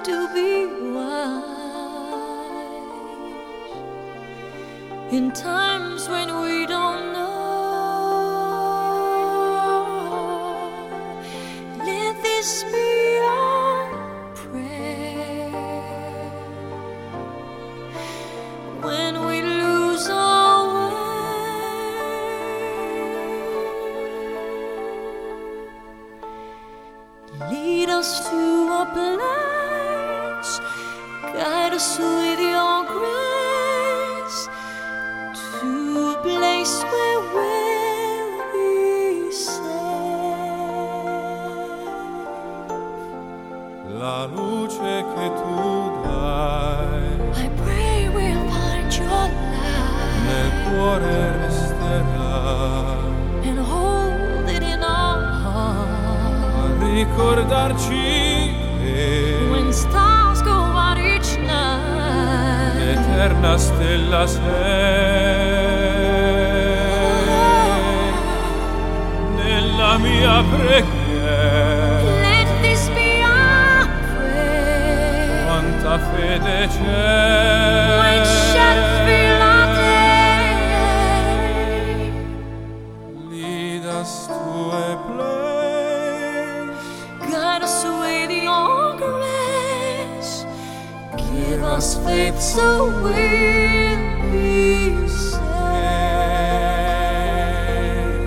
to be wise in times when we don't know. Let this be our prayer when we lose our way. Lead us to a place, guide us with your grace, to a place where we'll be safe. La luce che tu dai I pray we'll find your nel light cuore resterà, and hold it in our heart. Ricordarci che When stars go out each night, l'eterna stella sei nella mia preghiera. let this be our prayer. Quanta fede c'è, When shadows fill our day, lead us to a place, guide us with your grace. Give us faith so we'll be safe.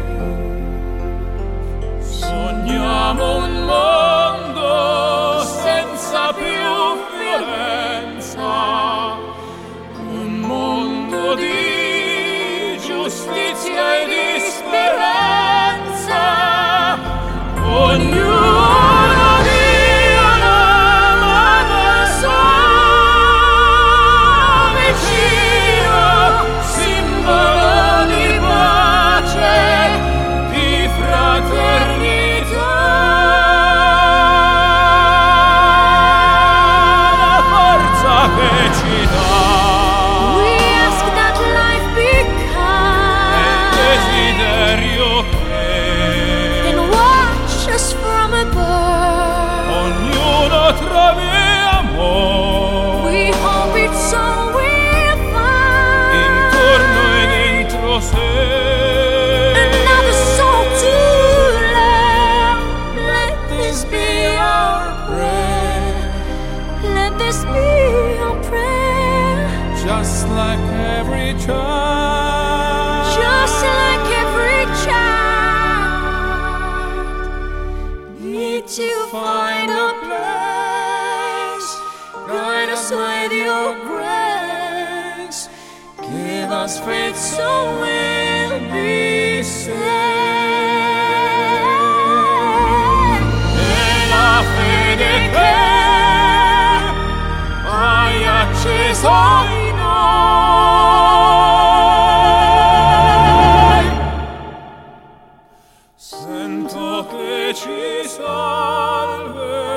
sogniamo un mondo senza più violenza, un mondo di giustizia e di speranza. Ognuno dia una persona vicino, simbolo di pace, di fraternità. La forza che ci dà We ask that life be è il kind desiderio che and watch us from above. ognuno trovi amore We hope it's all we'll find. intorno e dentro sé. Another soul to love. Let this be our prayer. Let this be our prayer. Just like every child, Just like every child, need to find a place. Guide us with your grace. Give us faith so we'll be safe. e la fede che hai acceso in noi. Sento che ci salverà.